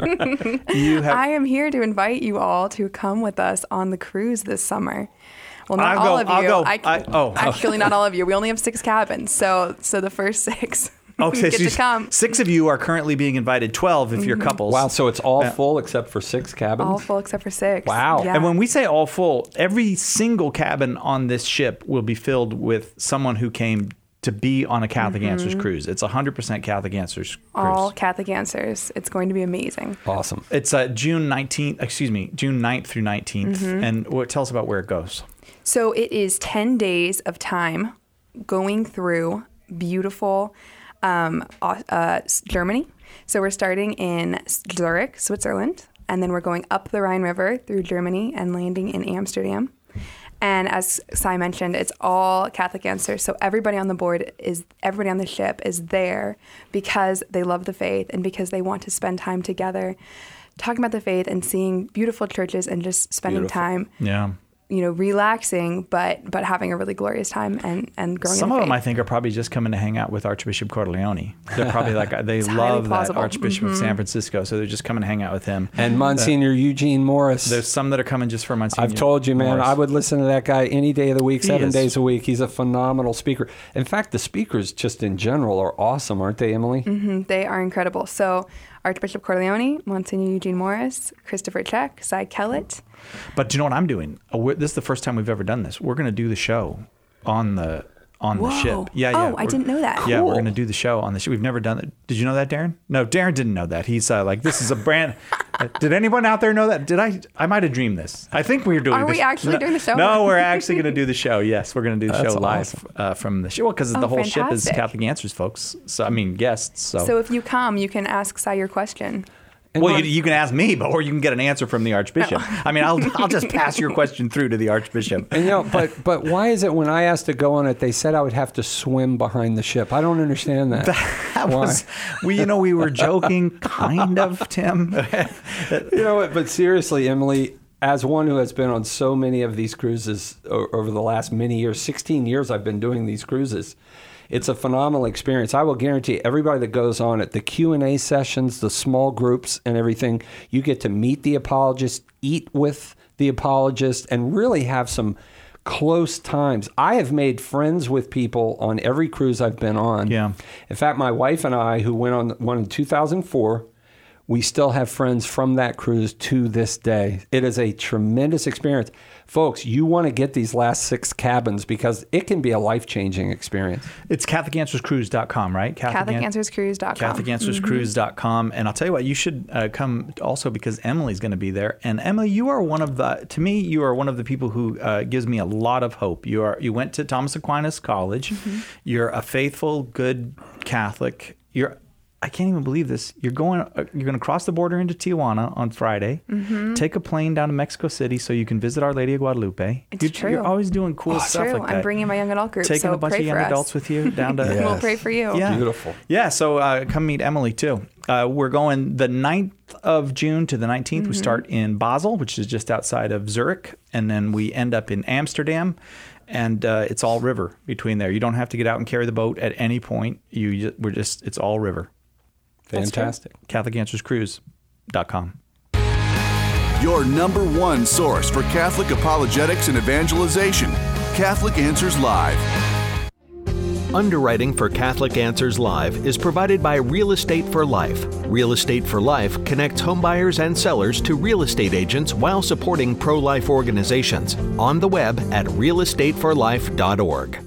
you have.
I am here to invite you all to come with us on the cruise this summer. Well, not
I'll
all
go,
of you.
I'll go.
I,
I, oh,
actually, not all of you. We only have six cabins, so so the first six
Okay,
get
so
to come.
Six of you are currently being invited. Twelve if you're couples.
Wow, so it's all
Yeah.
full except for six cabins?
All full except for six.
Wow.
Yeah.
And when we say all full, every single cabin on this ship will be filled with someone who came to be on a Catholic
Mhm.
Answers cruise. It's a one hundred percent Catholic Answers cruise.
all Catholic Answers. It's going to be amazing.
Awesome.
It's uh, June nineteenth, excuse me, June ninth through nineteenth.
Mhm.
And what, tell us about where it goes.
So it is ten days of time going through beautiful um, uh, Germany. So we're starting in Zurich, Switzerland, and then we're going up the Rhine River through Germany and landing in Amsterdam. And as Cy mentioned, it's all Catholic Answers. So everybody on the board is, everybody on the ship is there because they love the faith and because they want to spend time together talking about the faith and seeing beautiful churches and just spending
Beautiful.
time,
Yeah.
you know, relaxing, but but having a really glorious time and, and growing
Some
in
of
the
them, I
faith.
think, are probably just coming to hang out with Archbishop Corleone. They're probably like, they
It's highly
love that
plausible.
Archbishop of
Mhm.
San Francisco, so they're just coming to hang out with him.
And Monsignor Eugene Morris.
There's some that are coming just for Monsignor
I've told you, man,
Morris.
I would listen to that guy any day of the week,
He
seven
is.
days a week. He's a phenomenal speaker. In fact, the speakers just in general are awesome, aren't they, Emily?
hmm They are incredible. So Archbishop Corleone, Monsignor Eugene Morris, Christopher Check, Cy Kellett.
But do you know what I'm doing? Uh, we're- This is the first time we've ever done this. We're going to do the show on the on
Whoa.
the ship. Yeah, yeah.
Oh, I
we're-
didn't know that.
Yeah, we're
Cool.
going to do the show on the ship. We've never done it. Did you know that, Darren? No, Darren didn't know that. He's uh, like, this is a brand. Uh, Did anyone out there know that? Did I? I might have dreamed this. I think we were doing.
Are
the
we
sh-
actually
no,
doing the show?
No, we're actually going to do the show. Yes, we're going to do the
That's
show live
awesome.
uh, from the show. Well, because
Oh,
the whole ship is
fantastic.
Catholic Answers, folks. So I mean, guests. So.
So if you come, you can ask Cy your question.
Well, you, you can ask me, but or you can get an answer from the Archbishop. I mean, I'll I'll just pass your question through to the Archbishop.
And you know, but but why is it when I asked to go on it, they said I would have to swim behind the ship? I don't understand that.
That
Why?
was, we, you know, we were joking, kind of, Tim.
You know what? But seriously, Emily, as one who has been on so many of these cruises o- over the last many years, sixteen years I've been doing these cruises. It's a phenomenal experience. I will guarantee everybody that goes on it, the Q and A sessions, the small groups and everything, you get to meet the apologist, eat with the apologist, and really have some close times. I have made friends with people on every cruise I've been on.
Yeah.
In fact, my wife and I, who went on one in two thousand four, We still have friends from that cruise to this day. It is a tremendous experience. Folks, you want to get these last six cabins because it can be a life-changing experience.
It's Catholic Answers Cruise dot com, right?
Catholic Answers Cruise dot com.
Catholic Answers Cruise dot com. And I'll tell you what, you should uh, come also because Emily's going to be there. And Emily, you are one of the, to me, you are one of the people who uh, gives me a lot of hope. You are. You went to Thomas Aquinas College. Mm-hmm. You're a faithful, good Catholic. You're I can't even believe this. You're going. Uh, you're going to cross the border into Tijuana on Friday. Mm-hmm. Take a plane down to Mexico City so you can visit Our Lady of Guadalupe.
It's
you're,
true.
You're always doing cool
oh,
stuff
true.
like that.
I'm bringing my young adult group.
Taking
so
a bunch
pray
of young
for us.
adults with you down to.
Yes. We'll pray for you.
Yeah.
Beautiful.
Yeah. So uh, come meet Emily too. Uh, we're going the ninth of June to the nineteenth. Mm-hmm. We start in Basel, which is just outside of Zurich, and then we end up in Amsterdam. And uh, it's all river between there. You don't have to get out and carry the boat at any point. You just, we're just it's all river.
Fantastic.
Catholic Answers Cruise dot com.
Your number one source for Catholic apologetics and evangelization. Catholic Answers Live.
Underwriting for Catholic Answers Live is provided by Real Estate for Life. Real Estate for Life connects homebuyers and sellers to real estate agents while supporting pro-life organizations. On the web at real estate for life dot org.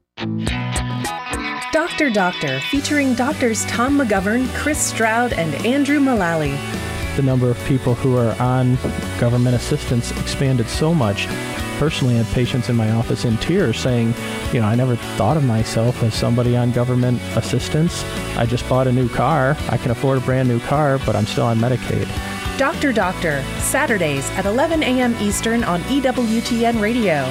Doctor Doctor, featuring doctors Tom McGovern, Chris Stroud, and Andrew Mullally.
The number of people who are on government assistance expanded so much. Personally, I had patients in my office in tears saying, you know, I never thought of myself as somebody on government assistance. I just bought a new car. I can afford a brand new car, but I'm still on Medicaid.
Doctor Doctor, Saturdays at eleven a.m. Eastern on E W T N Radio.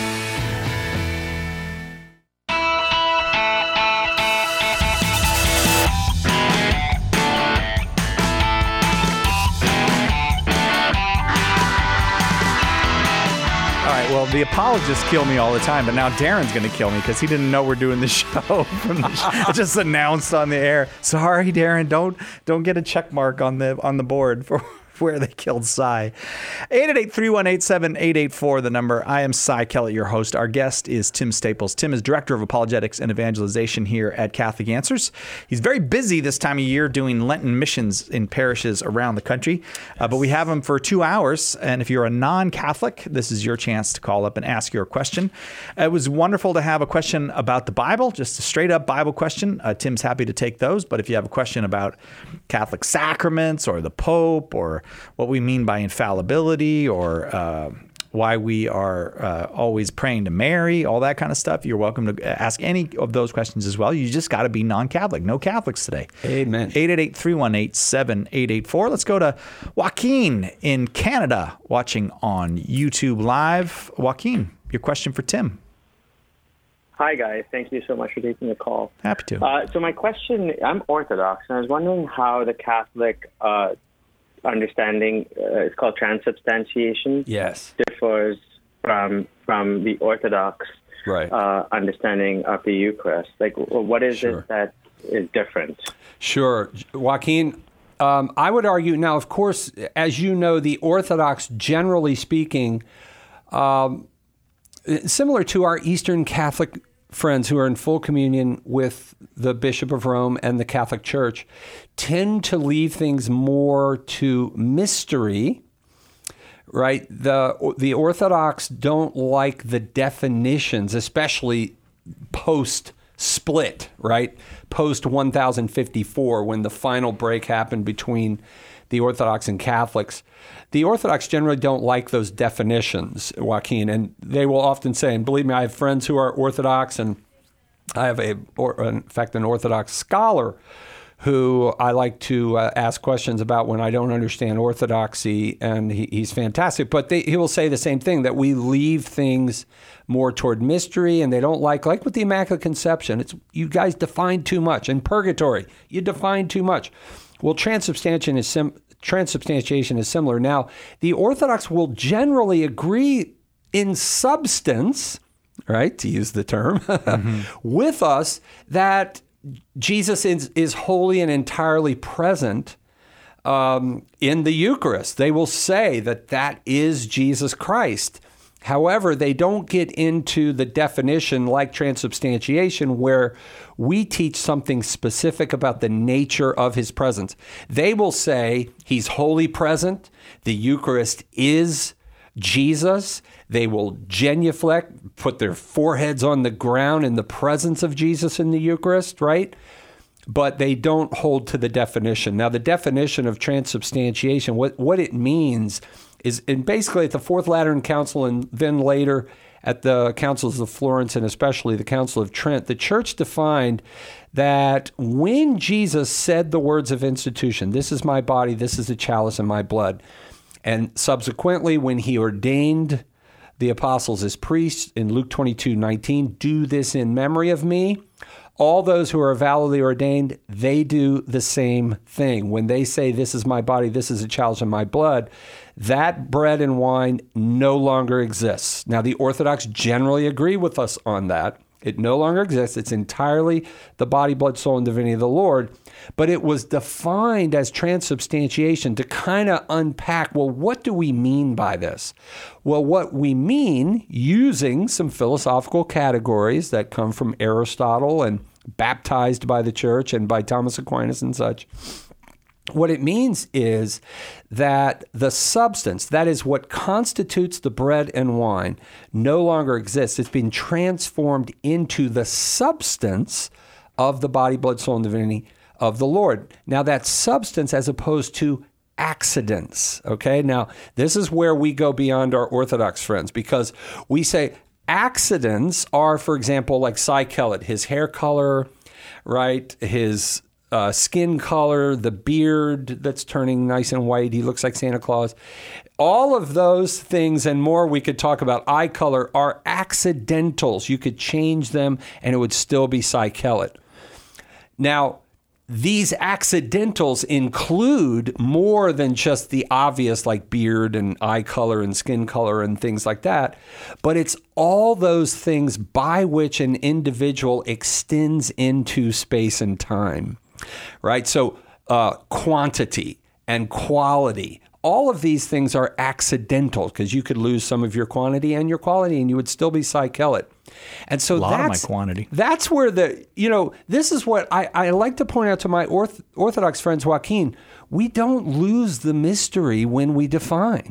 Well, the apologists kill me all the time, but now Darren's going to kill me because he didn't know we're doing the show. From the show. Just announced on the air. Sorry, Darren, don't don't get a check mark on the on the board for where they killed Cy. eight eight eight, three one eight, seven eight eight four, the number. I am Cy Kellett, your host. Our guest is Tim Staples. Tim is Director of Apologetics and Evangelization here at Catholic Answers. He's very busy this time of year doing Lenten missions in parishes around the country, uh, but we have him for two hours. And if you're a non-Catholic, this is your chance to call up and ask your question. It was wonderful to have a question about the Bible, just a straight up Bible question. Uh, Tim's happy to take those, but if you have a question about Catholic sacraments or the Pope or what we mean by infallibility or uh, why we are uh, always praying to Mary, all that kind of stuff, you're welcome to ask any of those questions as well. You just got to be non-Catholic. No Catholics today.
Amen.
eight eight eight, three one eight, seven eight eight four. Let's go to Joaquin in Canada watching on YouTube Live. Joaquin, your question for Tim.
Hi, guys. Thank you so much for taking the call.
Happy to.
Uh, so my question, I'm Orthodox, and I was wondering how the Catholic uh, understanding, uh, it's called transubstantiation,
yes,
differs from from the Orthodox
right.
uh, understanding of the Eucharist. Like, what is
Sure.
it that is different?
Sure. Joaquin, um, I would argue, now, of course, as you know, the Orthodox, generally speaking, um, similar to our Eastern Catholic friends who are in full communion with the Bishop of Rome and the Catholic Church, tend to leave things more to mystery, right? The, the Orthodox don't like the definitions, especially post-split, right? Post one thousand fifty-four, when the final break happened between the Orthodox and Catholics. The Orthodox generally don't like those definitions, Joaquin, and they will often say, and believe me, I have friends who are Orthodox, and I have, a, or, in fact, an Orthodox scholar who I like to uh, ask questions about when I don't understand Orthodoxy, and he, he's fantastic. But they, he will say the same thing, that we leave things more toward mystery, and they don't like, like with the Immaculate Conception, it's you guys define too much. In purgatory, you define too much. Well, transubstantiation is sim- transubstantiation is similar. Now, the Orthodox will generally agree in substance, right, to use the term, mm-hmm. with us that Jesus is, is wholly and entirely present um, in the Eucharist. They will say that that is Jesus Christ. However, they don't get into the definition like transubstantiation, where we teach something specific about the nature of his presence. They will say he's wholly present. The Eucharist is Jesus. They will genuflect, put their foreheads on the ground in the presence of Jesus in the Eucharist, right? But they don't hold to the definition. Now, the definition of transubstantiation, what, what it means is, and basically at the Fourth Lateran Council and then later at the Councils of Florence and especially the Council of Trent, the Church defined that when Jesus said the words of institution, this is my body, this is the chalice in my blood, and subsequently when he ordained the apostles as priests in Luke twenty-two nineteen, do this in memory of me. All those who are validly ordained, they do the same thing. When they say, this is my body, this is a chalice in my blood, that bread and wine no longer exists. Now, the Orthodox generally agree with us on that. It no longer exists. It's entirely the body, blood, soul, and divinity of the Lord. But it was defined as transubstantiation to kind of unpack, well, what do we mean by this? Well, what we mean, using some philosophical categories that come from Aristotle and baptized by the church and by Thomas Aquinas and such, what it means is that the substance, that is what constitutes the bread and wine, no longer exists. It's been transformed into the substance of the body, blood, soul, and divinity of the Lord. Now, that substance as opposed to accidents, okay? Now, this is where we go beyond our Orthodox friends, because we say accidents are, for example, like Cy Kellett, his hair color, right? His uh, skin color, the beard that's turning nice and white. He looks like Santa Claus. All of those things and more we could talk about. Eye color are accidentals. You could change them and it would still be Cy Kellett. Now, these accidentals include more than just the obvious like beard and eye color and skin color and things like that, but it's all those things by which an individual extends into space and time, right? So uh, quantity and quality, all of these things are accidental because you could lose some of your quantity and your quality and you would still be Cy Kellett. And so
a lot
that's,
of my quantity.
That's where the, you know, this is what I, I like to point out to my orth, Orthodox friends, Joaquin, we don't lose the mystery when we define.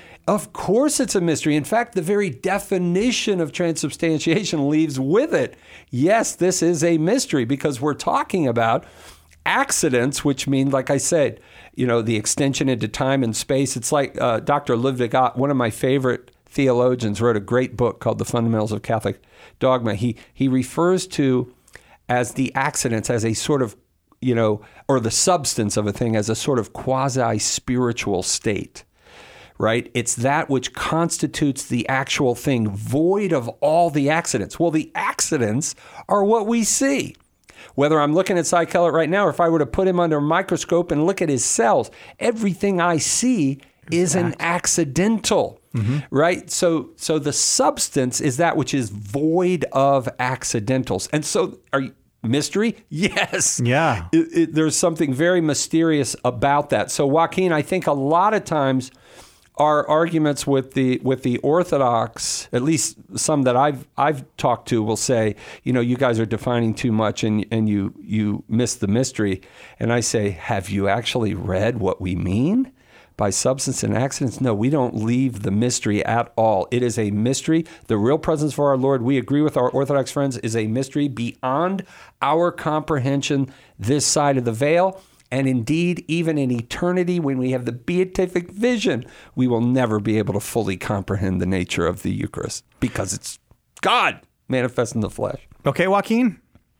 Of course it's a mystery. In fact, the very definition of transubstantiation leaves with it. Yes, this is a mystery because we're talking about accidents, which mean, like I said, you know, the extension into time and space. It's like uh, Doctor Ludwig Ott, one of my favorite theologians, wrote a great book called The Fundamentals of Catholic Dogma. He he refers to as the accidents as a sort of, you know, or the substance of a thing as a sort of quasi-spiritual state, right? It's that which constitutes the actual thing, void of all the accidents. Well, the accidents are what we see. Whether I'm looking at Cy Kellett right now or if I were to put him under a microscope and look at his cells, everything I see is an accidental, mm-hmm. right? So so the substance is that which is void of accidentals. And so are you, mystery? Yes.
Yeah.
It, it, there's something very mysterious about that. So Joaquin, I think a lot of times our arguments with the with the Orthodox, at least some that I've I've talked to, will say, you know, you guys are defining too much and and you you miss the mystery. And I say, have you actually read what we mean by substance and accidents? No, we don't leave the mystery at all. It is a mystery. The real presence of our Lord, we agree with our Orthodox friends, is a mystery beyond our comprehension this side of the veil. And indeed, even in eternity, when we have the beatific vision, we will never be able to fully comprehend the nature of the Eucharist because it's God manifest in the flesh.
Okay, Joaquin?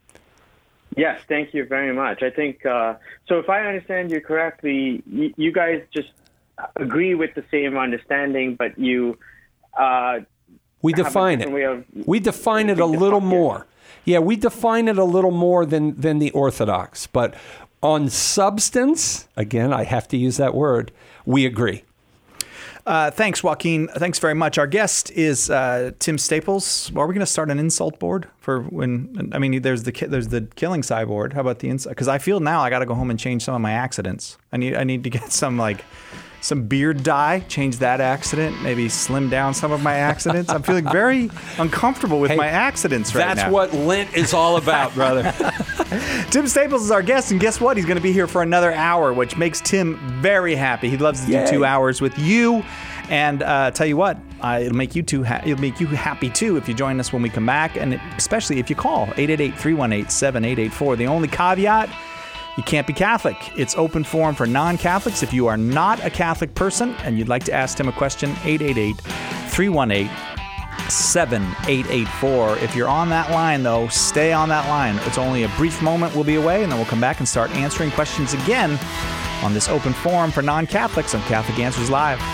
Yes, thank you very much. I think, uh, so if I understand you correctly, you, you guys just agree with the same understanding, but you... Uh,
we define it. Of, we define it a little more. Yeah, we define it a little more than, than the Orthodox, but... on substance, again, I have to use that word, we agree.
Uh, thanks, Joaquin. Thanks very much. Our guest is uh, Tim Staples. Are we going to start an insult board for when? I mean, there's the there's the killing Cy board. How about the insult? Because I feel now I got to go home and change some of my accidents. I need I need to get some like some beard dye, change that accident, maybe slim down some of my accidents. I'm feeling very uncomfortable with
Hey,
my accidents right
That's
now.
what Lent is all about, brother.
Tim Staples is our guest, and guess what? He's going to be here for another hour, which makes Tim very happy. He loves to
Yay.
do two hours with you. And uh, tell you what, uh, it'll make you too ha- it'll make you happy too if you join us when we come back, and especially if you call eight eight eight, three one eight, seven eight eight four. The only caveat: you can't be Catholic. It's open forum for non-Catholics. If you are not a Catholic person and you'd like to ask Tim a question, eight eight eight, three one eight, seven eight eight four. If you're on that line, though, stay on that line. It's only a brief moment. We'll be away, and then we'll come back and start answering questions again on this open forum for non-Catholics on Catholic Answers Live.